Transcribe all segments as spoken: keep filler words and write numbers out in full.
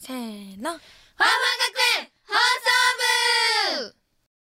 せーの、 ファンファン学園放送部。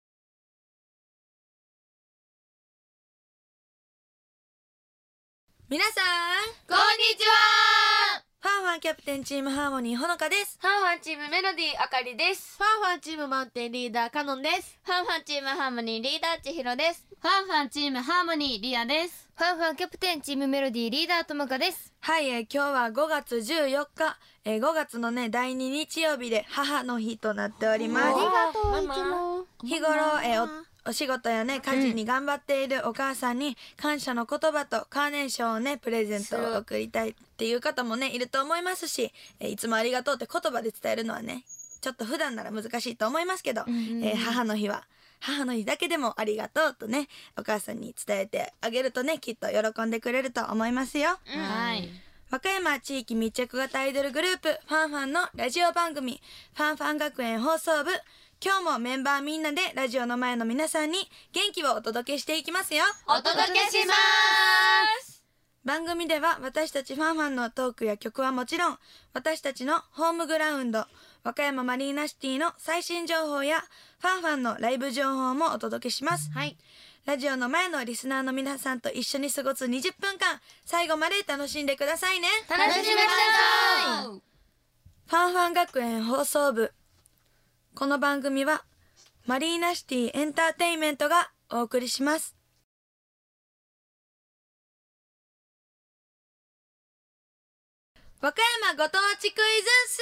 皆さんこんにちは。 ファンファンキャプテンチームハーモニーほのかです。 ファンファンチームメロディーあかりです。 ファンファンチームマウンテンリーダーカノンです。 ファンファンチームハーモニーリーダーちひろです。 ファンファンチームハーモニーリアです。 ファンファンキャプテンチームメロディーリーダーともかです。 はい、えー、今日はごがつじゅうよっか、えー、ごがつのねだいに日曜日で母の日となっております。 ありがとう。 ママいつも日頃、えー、おお仕事やね家事に頑張っているお母さんに感謝の言葉とカーネーションをねプレゼントを送りたいっていう方もねいると思いますし、えー、いつもありがとうって言葉で伝えるのはねちょっと普段なら難しいと思いますけど、えー、母の日は母の日だけでもありがとうとねお母さんに伝えてあげるとねきっと喜んでくれると思いますよ。 うん、 はい。 和歌山地域密着型アイドルグループファンファンのラジオ番組ファンファン学園放送部、今日もメンバーみんなでラジオの前の皆さんに元気をお届けしていきますよ。 お届けします。 番組では私たちファンファンのトークや曲はもちろん、私たちのホームグラウンド和歌山マリーナシティの最新情報やファンファンのライブ情報もお届けします。 はい。 ラジオの前のリスナーの皆さんと一緒に過ごすにじゅっぷんかん、最後まで楽しんでくださいね。 楽しみましょう。 ファンファン学園放送部、この番組はマリーナシティエンターテインメントがお送りします。和歌山ご当地クイズス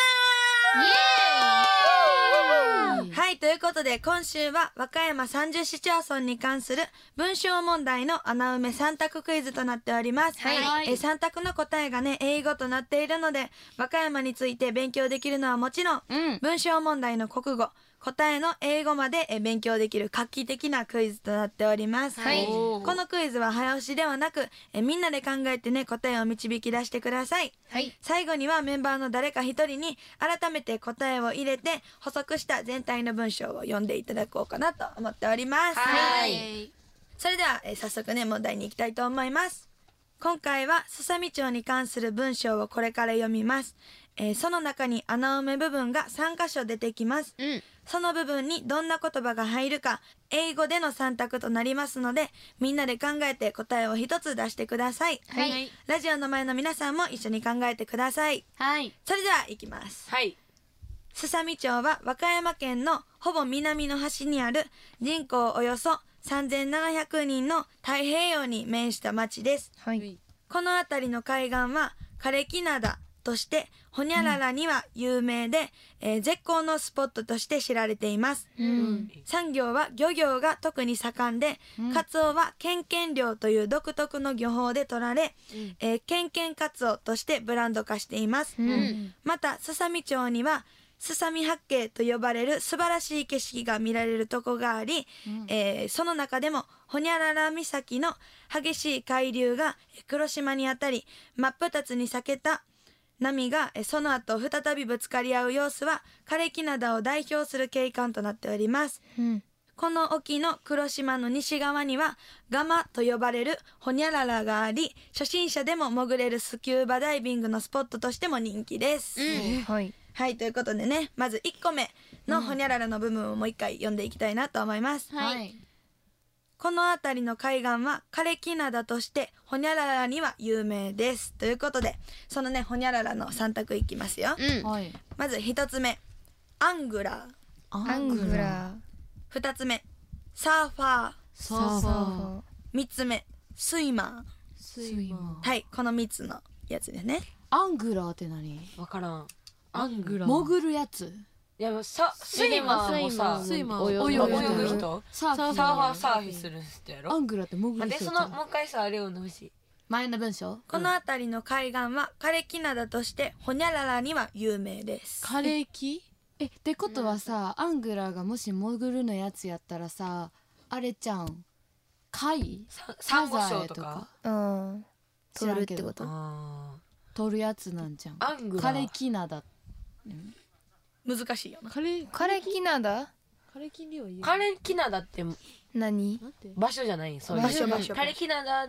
ーパー。はい、ということで今週は和歌山さんじゅう市町村に関する文章問題の穴埋めさん択クイズとなっております。 はい。 えさん択の答えがね英語となっているので、和歌山について勉強できるのはもちろん、 うん。 文章問題の国語、答えの英語までえ勉強できる画期的なクイズとなっております。 はいおーこのクイズは早押しではなくえみんなで考えてね答えを導き出してください。 はい最後にはメンバーの誰か一人に改めて答えを入れて補足した全体の文章を読んでいただこうかなと思っております。 はいそれではえ早速ね問題に行きたいと思います。今回はすさみ町に関する文章をこれから読みます。えーその中に穴埋め部分がさん箇所出てきます。 うんその部分にどんな言葉が入るか英語でのさん択となりますので、みんなで考えて答えを一つ出してください。 はい。 ラジオの前の皆さんも一緒に考えてください。 はい。 それではいきます。 はい。 すさみ町は和歌山県のほぼ南の端にある人口およそさんぜんななひゃくにんの太平洋に面した町です。 はいこの辺りの海岸は枯れ木灘としてホニャララには有名で、えー絶好のスポットとして知られています。 うん産業は漁業が特に盛んで、カツオはケンケン漁という独特の漁法で取られ、えーケンケンカツオとしてブランド化しています。 うんまたすさみ町にはすさみ八景と呼ばれる素晴らしい景色が見られるとこがあり、えーその中でもホニャララ岬の激しい海流がえー黒島にあたり真っ二つに裂けた波がえーその後再びぶつかり合う様子は枯れ木灘を代表する景観となっております。 うんこの沖の黒島の西側にはガマと呼ばれるホニャララがあり、初心者でも潜れるスキューバダイビングのスポットとしても人気です。 はいはい、ということでね、まずいっこめのホニャララの部分をもう一回読んでいきたいなと思います。 はい。 この辺りの海岸は枯れ木灘としてホニャララには有名です。ということで、そのね、ホニャララのさん択いきますよ。 うんはい。 まずひとつめ、アングラー。 アングラーふたつめ、サーファー。 サーファー。 みっつめ、スイマー。 スイマー。 はい、このみっつのやつですね。 アングラーって何？ わからん。アングラ潜るやつ。 いやさスイマーもさスイマ泳ーぐ泳ぐ泳ぐ人サーフィン。 サーファーサーフィンする人やろ。 アングラーって潜るなんで人。 そのもう一回さあれをのほしい。 前の文章？ この辺りの海岸は枯れ木灘としてホニャララには有名です。 枯れ木？え、ってことはさ、アングラーがもし潜るのやつやったらさ、あれちゃん。貝？ さサンゴ礁とサザエか。 うん知らんけど取るってことあ取るやつなんじゃん。 ーアングラー。 枯れ木灘。 難しいよな。 枯れ枯れ木なんだ枯れ木には言う。 枯れ木灘って何なんて？ 場所じゃないんそういう場所場所枯れ木灘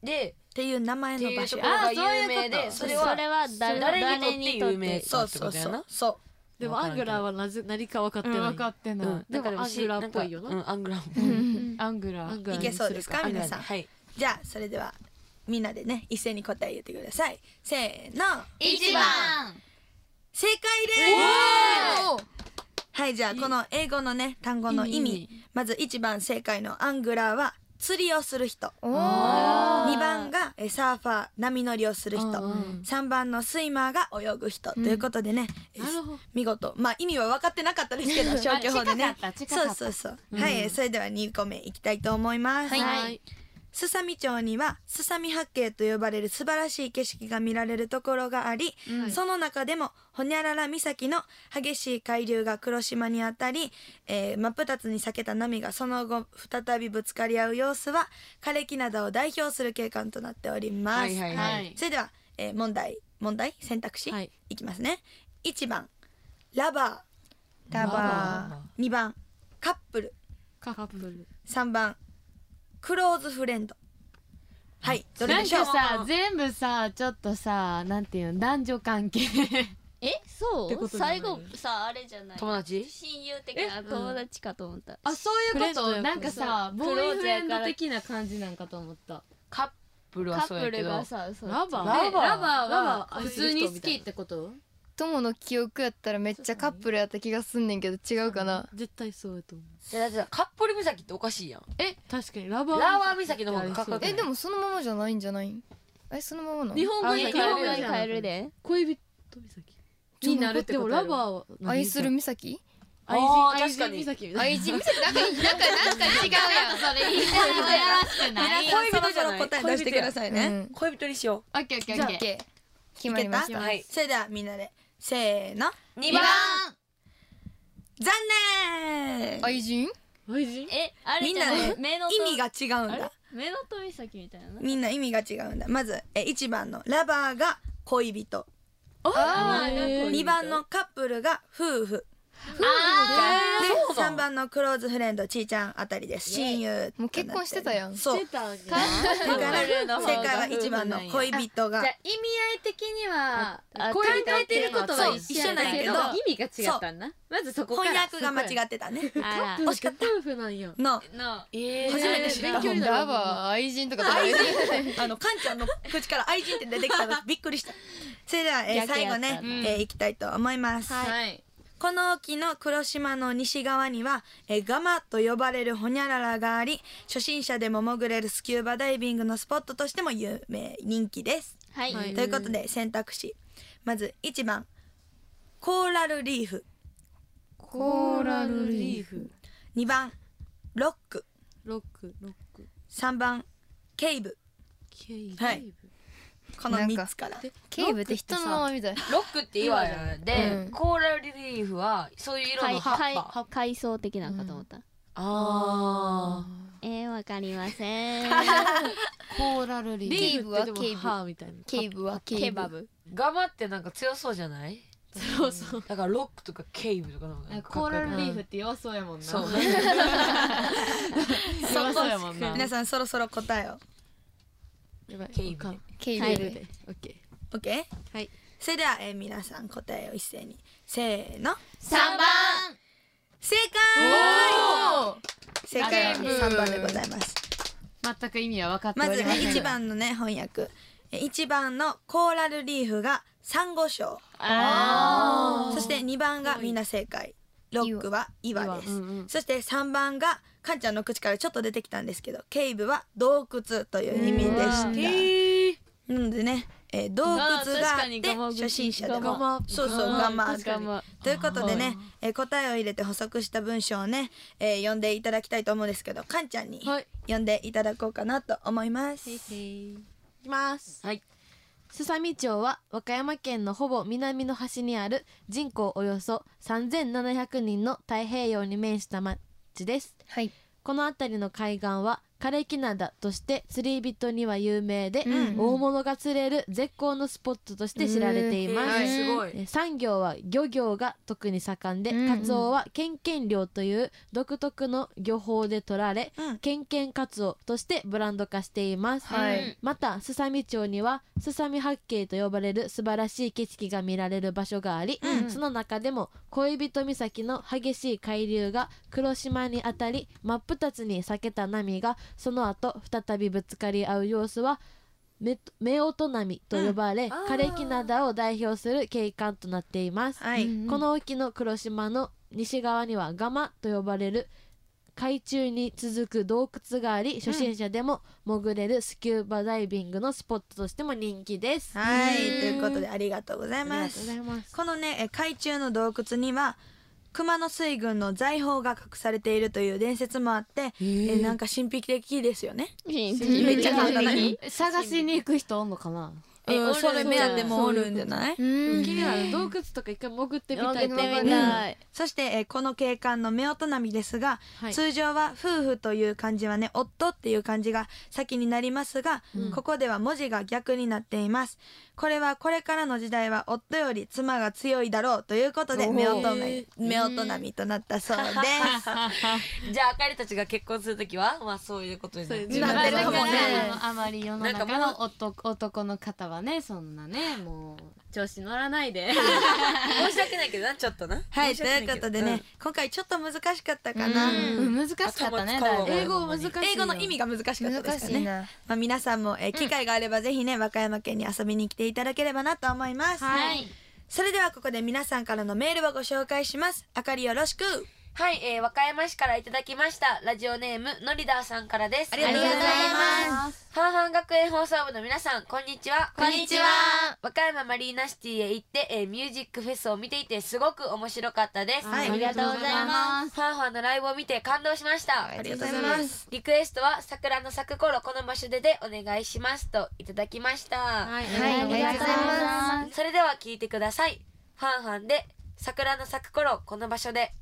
でっていう名前の場所っていうところが有名あで、 そうれはそれは誰誰にとって有名かそうってそうそうことやな。 そでもアングラーはなぜ何か分かってない、 分かってない、 うんでもアングラーっぽいよななんかうんアングラーっぽい。 うんアングラーアングラーういけそうですかアング皆さん。 ラーはい。 じゃあそれではみんなでね一斉に答え言ってください。せーの、 一番正解です。はいじゃあこの英語のね単語の意味、 意味まず一番正解のアングラーは釣りをする人、 おーにばんがえサーファー波乗りをする人、 うんさんばんのスイマーが泳ぐ人、ということでね、えなるほど見事まあ意味は分かってなかったですけど消去法でね近かった近そうかったそうそう、はいそれではにこめいきたいと思います。 はいはいすさみ町にはすさみ八景と呼ばれる素晴らしい景色が見られるところがあり、その中でもほにゃらら岬の激しい海流が黒島にあたり、えー真っ二つに裂けた波がその後再びぶつかり合う様子は枯れ木灘を代表する景観となっております。 はいはいはい。 はいそれでは、えー問題問題選択肢、 はいいきますね。いちばんラバラバー、にばんカップル、 カップルさんばんクローズフレンド。はいどれなんでしょう。 かさ全部さちょっとさなんていうの男女関係えそってことじゃないう最後さあれじゃない友達？ 親友的な友達かと思ったあそういうこフレンドとなんかさそうボーイフレンド的な感じなんかと思ったカップルカはそうやけど。 ップルがさそうラバーラバーでラバーラバはー普通に好きってこと友の記憶やったらめっちゃカップルやった気がすんねんけど違うかな。 絶対そうやと思ういやだってカップル岬っておかしいやん。 え確かにラバーラバー岬の方がかっこよくないえでもそのままじゃないんじゃないん？えそのままなの？ 日本語にあ日本語に変えるやん変えるで恋人岬になるってことやろでもラバーは何愛する岬？ 愛あー人愛確かに人岬みたい愛人岬なんかなんかなんか違うやん。 それ言い方がやらしくない恋人じゃない答え出してくださいね。 うん恋人にしよオッケーオッケーじゃあオッケ OK 決まりましいけた。 はいそれではみんなでせーの。 う。にばん。 残念。 愛人？ 愛人えあれみんなね目のと意味が違うんあれだ。 目のと岬みたいなみんな意味が違うんだ。まずえいちばんのラバーが恋人、 あーにばんのカップルが夫婦、 あでさんばんのクローズフレンドちーちゃんあたりです。親友。 もう結婚してたやん。 そう。 出たんやだからカップルの方が正解は一番の恋人がーじゃあ意味合い的にはあ考えてることはそう一緒なんやけど一緒なんや意味が違ったんだまずそこから翻訳が間違ってたね。 あ惜しかった夫婦なんやののえ初めて知った。 勉強になるラバー愛人とかとか言うてあのカンちゃんの口から愛人って出てきたのびっくりした。それでは、えー逆やった最後ね、えーいきたいと思います。 はいこの沖の黒島の西側には、えーガマと呼ばれるホニャララがあり、初心者でも潜れるスキューバダイビングのスポットとしても有名人気です。 はいはいということで選択肢、まずいちばんコーラルリーフ、 コーラルリーフにばんロック、 ロックロックさんばんケイブ。 ケイはいこのなんかみっつから。 ケイブって人の名前みたい。 ロックって岩で、 うんコーラルリーフはそういう色の葉っ海ぱ。 海海藻的なのかと思ったあえーわかりませんコーラルリーリーフってでもケイブ歯みたいなケイブはケイブ。 ケバブーガマってなんか強そうじゃない？ そうそうだからロックとかケイブとかの方がコーラルリーフって弱そうやもんなそう弱そうやもんな皆さんそろそろ答えを。 やばいケイブわかんケイブで。 ケイブでオッケ OK？ ーはいそれでは、えー皆さん答えを一斉にせーの。 さんばん正解正解はさんばんでございます。 全く意味は分かってまずおりませんがいちばんのね翻訳、えいちばんのコーラルリーフがサンゴ礁、 あそしてにばんがみんな正解、ロックは岩です、 うんうんそしてさんばんがかんちゃんの口からちょっと出てきたんですけど、ケイブは洞窟という意味でした。なのでね、えー洞窟がああー確かってにガマ初心者でガもマそうそうガガママガマということでね、えー答えを入れて補足した文章をね、えー読んでいただきたいと思うんですけど、かんちゃんにはい読んでいただこうかなと思います。 いきますはいすさみ町は和歌山県のほぼ南の端にある人口およそさんぜんななひゃくにんの太平洋に面した町です。 はい。 この辺りの海岸は枯れ木灘として釣り人には有名で、 うん大物が釣れる絶好のスポットとして知られています、 はいすごいえ産業は漁業が特に盛んで、 うんカツオはケンケン漁という独特の漁法で取られ、 うんケンケンカツオとしてブランド化しています、 はいまたすさみ町にはすさみ八景と呼ばれる素晴らしい景色が見られる場所があり、 うんその中でも恋人岬の激しい海流が黒島に当たり真っ二つに裂けた波がその後再びぶつかり合う様子はめ夫婦波と呼ばれ、 んあー枯れ木灘を代表する景観となっています、 はい、 うんこの沖の黒島の西側にはガマと呼ばれる海中に続く洞窟があり、初心者でも潜れるスキューバダイビングのスポットとしても人気です。 はい、ということでありがとうございありがとうますございます。 このねえ海中の洞窟には熊野水軍の財宝が隠されているという伝説もあってえなんか神秘的ですよね。 めめっちゃ簡単だね探しに行く人おんのかな。 うん、それ目当てもおるんじゃない？ うん気になる洞窟とか一回潜ってみたいと思い潜ってます。 みたいそしてえこの景観の夫婦波ですが、 はい通常は夫婦という漢字はね夫っていう漢字が先になりますが、 うんここでは文字が逆になっています。これはこれからの時代は夫より妻が強いだろうということでお夫ー婦波夫婦波となったそうです。 じゃああかりたちが結婚するときはまあそういうことになるそうなってるかもねあまり世の中の男男の方はねそんなねもう調子乗らないで申し訳ないけどなちょっとなはい、と申し訳ないうことでね、 けど今回ちょっと難しかったかな。 うん難しかったねだいぶ英語難しいよ。 英語の意味が難しかったですからね。 難しいなまあ、皆さんも、えー機会があればぜひね和歌山県に遊びに来ていただければなと思います。 はいそれではここで皆さんからのメールをご紹介します。あかりよろしく。 はい、えー、和歌山市からいただきましたラジオネームのりだーさんからです。 ありがとうございます。 ハーファン学園放送部の皆さんこんにちは。 こんにちは。 和歌山マリーナシティへ行って、えー、ミュージックフェスを見ていてすごく面白かったです。 はいありがとうございます。 ファンファンのライブを見て感動しました。 ありがとうございます。 リクエストは桜の咲く頃この場所ででお願いしますといただきました。 はい、 はいありがとうございますそれでは聞いてください。ファンファンで桜の咲く頃この場所で。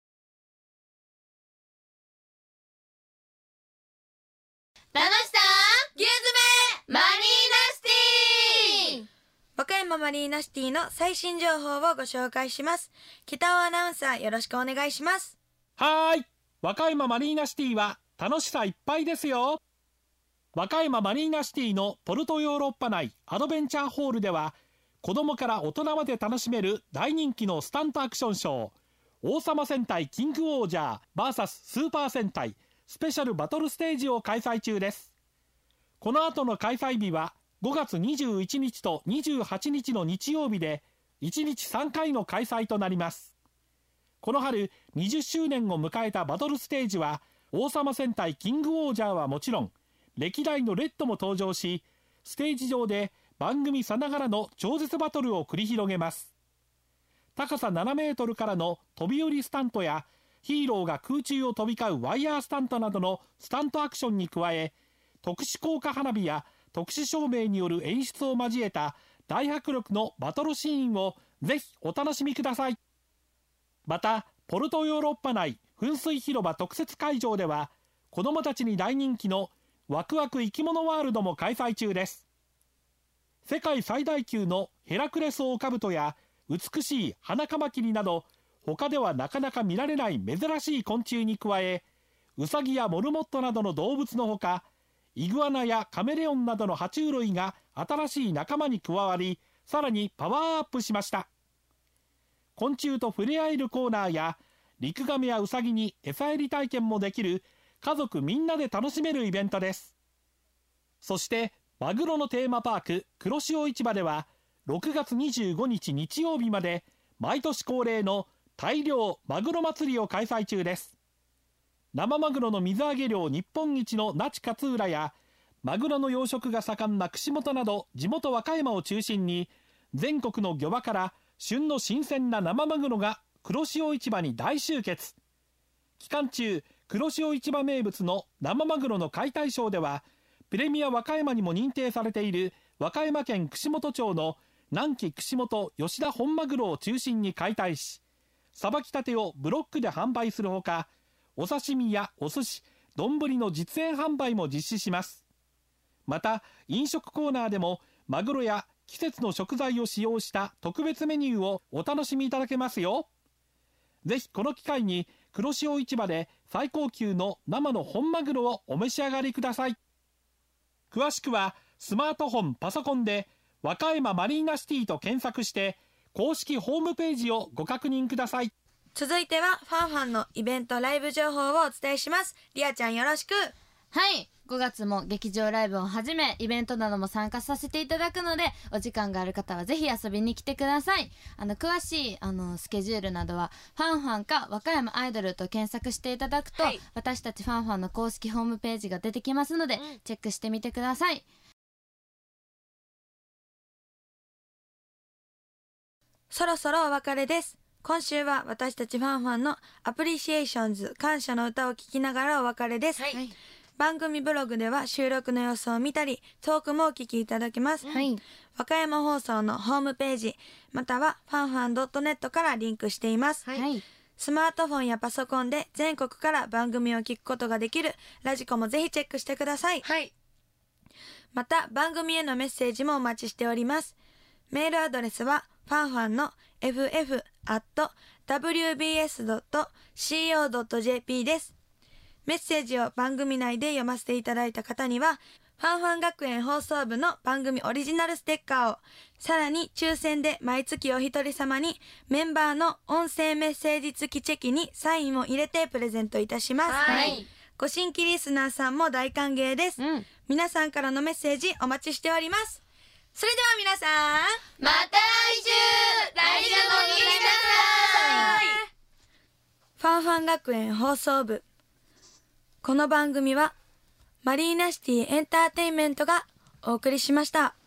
楽しさ牛詰めマリーナシティ和歌山マリーナシティの最新情報をご紹介します。北尾アナウンサーよろしくお願いします。 はーい、和歌山マリーナシティは楽しさいっぱいですよ。和歌山マリーナシティのポルトヨーロッパ内アドベンチャーホールでは子供から大人まで楽しめる大人気のスタントアクションショー王様戦隊キングオージャー ブイエス スーパー戦隊スペシャルバトルステージを開催中です。この後の開催日はごがつにじゅういちにちとにじゅうはちにちの日曜日でいちにちさんかいの開催となります。この春にじゅっしゅうねんを迎えたバトルステージは王様戦隊キングオージャーはもちろん歴代のレッドも登場し、ステージ上で番組さながらの超絶バトルを繰り広げます。高さななメートルからの飛び降りスタントやヒーローが空中を飛び交うワイヤースタントなどのスタントアクションに加え、特殊効果花火や特殊照明による演出を交えた大迫力のバトルシーンをぜひお楽しみください。またポルトヨーロッパ内噴水広場特設会場では子どもたちに大人気のワクワク生き物ワールドも開催中です。世界最大級のヘラクレスオオカブトや美しいハナカマキリなど他ではなかなか見られない珍しい昆虫に加え、ウサギやモルモットなどの動物のほかイグアナやカメレオンなどの爬虫類が新しい仲間に加わり、さらにパワーアップしました。昆虫と触れ合えるコーナーやリクガメやウサギに餌やり体験もできる家族みんなで楽しめるイベントです。そしてマグロのテーマパーク黒潮市場ではろくがつにじゅうごにち日曜日まで毎年恒例の大漁マグロ祭りを開催中です。生マグロの水揚げ量日本一の那智勝浦やマグロの養殖が盛んな串本など地元和歌山を中心に全国の漁場から旬の新鮮な生マグロが黒潮市場に大集結。期間中黒潮市場名物の生マグロの解体ショーではプレミア和歌山にも認定されている和歌山県串本町の南紀串本吉田本マグロを中心に解体し、さばきたてをブロックで販売するほか、お刺身やお寿司、 丼の実演販売も実施します。また飲食コーナーでもマグロや季節の食材を使用した特別メニューをお楽しみいただけますよ。ぜひこの機会に黒潮市場で最高級の生の本マグロをお召し上がりください。詳しくはスマートフォンパソコンで和歌山マリーナシティと検索して公式ホームページをご確認ください。 続いてはファンファンのイベントライブ情報をお伝えします。リアちゃんよろしく。 はい、ごがつも劇場ライブをはじめイベントなども参加させていただくので、お時間がある方はぜひ遊びに来てください。あの詳しいあのスケジュールなどはファンファンか和歌山アイドルと検索していただくと、 はい、 私たちファンファンの公式ホームページが出てきますので、うん、チェックしてみてください。 そろそろお別れです。今週は私たちファンファンのアプリシエーションズ感謝の歌を聴きながらお別れです、はい、番組ブログでは収録の様子を見たりトークもお聞きいただけます、はい、和歌山放送のホームページまたはファンファン ドットネット からリンクしています、はい、スマートフォンやパソコンで全国から番組を聞くことができるラジコもぜひチェックしてください、はい、また番組へのメッセージもお待ちしております。メールアドレスはファンファンの エフエフ アット ダブリュービーエス ドット シーオー ドット ジェーピー です。メッセージを番組内で読ませていただいた方にはファンファン学園放送部の番組オリジナルステッカーを、さらに抽選で毎月お一人様にメンバーの音声メッセージ付きチェキにサインを入れてプレゼントいたします。はい、ご新規リスナーさんも大歓迎です、うん、皆さんからのメッセージお待ちしております。それでは皆さんまた来週来週も聞いてください。 ファンファン学園放送部、この番組はマリーナシティエンターテインメントがお送りしました。